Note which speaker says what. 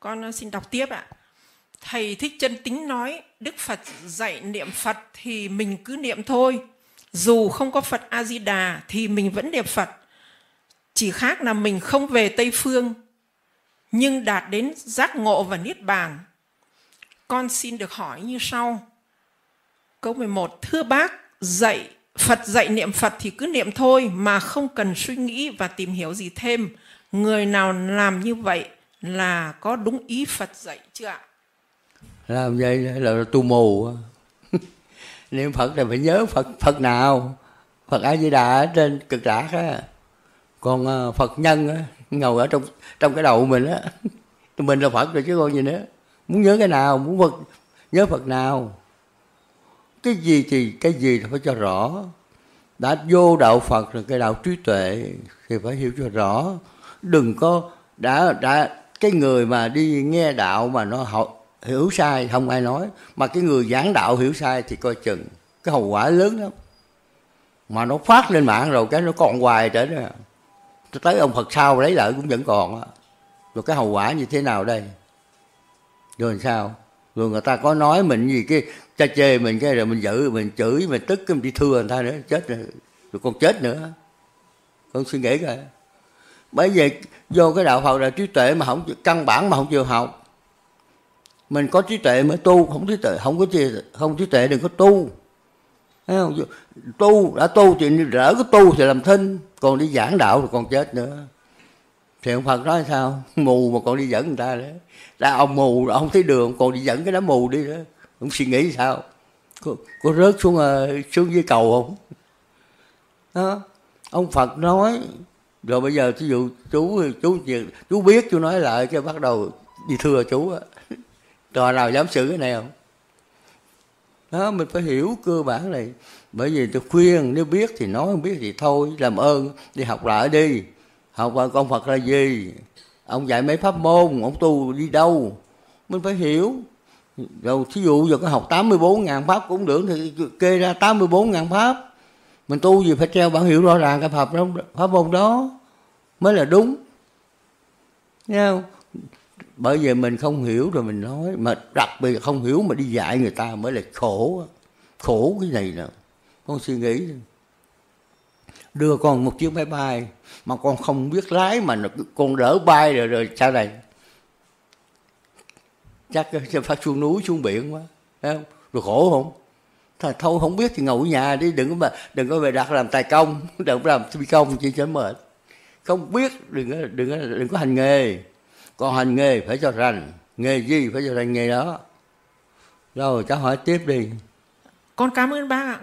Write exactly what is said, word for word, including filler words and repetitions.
Speaker 1: Con xin đọc tiếp ạ. Thầy Thích Chân Tính nói Đức Phật dạy niệm Phật thì mình cứ niệm thôi. Dù không có Phật A-di-đà thì mình vẫn niệm Phật. Chỉ khác là mình không về Tây Phương, nhưng đạt đến giác ngộ và niết bàn. Con xin được hỏi như sau. Câu mười một. Thưa bác, dạy Phật dạy niệm Phật thì cứ niệm thôi mà không cần suy nghĩ và tìm hiểu gì thêm. Người nào làm như vậy là có đúng ý Phật dạy chưa ạ?
Speaker 2: Làm vậy là tu mù. Niệm Phật là phải nhớ Phật Phật nào? Phật A Di Đà ở trên cực lạc á. Còn Phật nhân á, ngồi ở trong trong cái đầu mình á. Mình là Phật rồi chứ còn gì nữa. Muốn nhớ cái nào, muốn Phật nhớ Phật nào. Cái gì thì cái gì thì phải cho rõ. Đã vô đạo Phật là cái đạo trí tuệ thì phải hiểu cho rõ. Đừng có đã đã cái người mà đi nghe đạo mà nó học hiểu sai không ai nói, mà cái người giảng đạo hiểu sai thì coi chừng cái hậu quả lớn lắm. Mà nó phát lên mạng rồi cái nó còn hoài trở đó. Tới ông Phật sau lấy lại cũng vẫn còn á. Rồi cái hậu quả như thế nào đây? Rồi sao? Rồi người ta có nói mình gì cái cha chê mình cái rồi mình giữ mình chửi mình tức cái mình đi thưa người ta nữa, chết rồi, rồi còn chết nữa. Con suy nghĩ coi. Bởi vì vô cái đạo Phật là trí tuệ mà không căn bản mà không chịu học. Mình có trí tuệ mới tu, không trí tuệ không có trí không trí tuệ đừng có tu. Thấy không? Tu đã tu thì đỡ cái tu thì làm thinh, còn đi giảng đạo rồi còn chết nữa. Thì ông Phật nói sao? Mù mà còn đi dẫn người ta nữa. Đã ông mù ông thấy đường còn đi dẫn cái đám mù đi nữa. Ông suy nghĩ sao? Có, có rớt xuống xuống dưới cầu không? Đó. Ông Phật nói rồi bây giờ ví dụ chú chú chú biết chú nói lại cái bắt đầu đi thưa chú á. Trò nào dám xử cái này không? Đó, mình phải hiểu cơ bản này. Bởi vì tôi khuyên nếu biết thì nói, không biết thì thôi. Làm ơn đi học lại đi. Học vào con Phật là gì? Ông dạy mấy pháp môn, ông tu đi đâu? Mình phải hiểu. Rồi thí dụ giờ có học tám mươi bốn ngàn pháp cũng được thì kê ra tám mươi bốn ngàn pháp. Mình tu gì phải treo bản hiệu rõ ràng cái pháp, đó, pháp môn đó mới là đúng. Nghe không? Bởi vì mình không hiểu rồi mình nói, mà đặc biệt không hiểu mà đi dạy người ta mới là khổ. Khổ cái này nè. Con suy nghĩ đưa con một chiếc máy bay mà con không biết lái mà con đỡ bay rồi rồi sao này? Chắc sẽ phải xuống núi xuống biển quá, thấy không? Rồi khổ không? Thôi, thôi không biết thì ngồi ở nhà đi, đừng có mà đừng có về đặt làm tài công, đừng có làm phi công chỉ cho mệt. Không biết đừng có đừng có đừng có hành nghề. Còn hành nghề phải cho rành, nghề gì phải cho rành nghề đó. Rồi cháu hỏi tiếp đi.
Speaker 1: Con cảm ơn bác ạ.